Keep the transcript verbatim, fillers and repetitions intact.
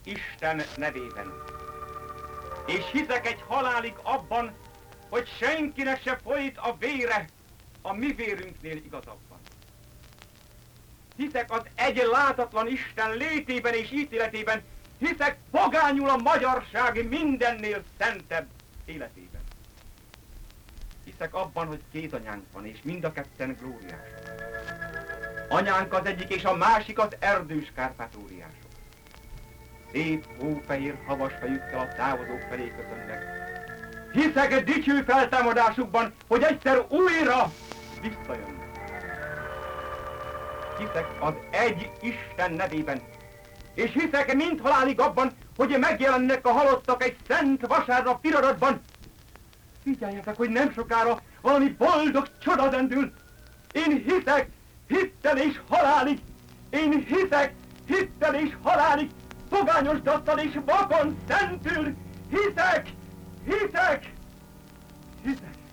Isten nevében. És hiszek egy halálig abban, hogy senkinek se folyt a vére a mi vérünknél igazabban. Hiszek az egy látatlan Isten létében és ítéletében, hiszek pogányul a magyarság mindennél szentebb életében. Hiszek abban, hogy két anyánk van, és mind a ketten glóriások. Anyánk az egyik, és a másik az erdős kárpátóriások. Szép, hófehér, havas fejükkel a távozók felé köszönnek. Hiszek dicső feltámadásukban, hogy egyszer újra visszajönnek. Hiszek az egy Isten nevében, és hiszek mind halálig abban, hogy megjelennek a halottak egy szent vasárnap pillanatban. Figyeljetek, hogy nem sokára valami boldog csoda dendül. Én hiszek, hittel és halálig. Én hiszek, hittel és halálig. Pogányosdattal és vakon szentül. Hiszek, hiszek, hiszek.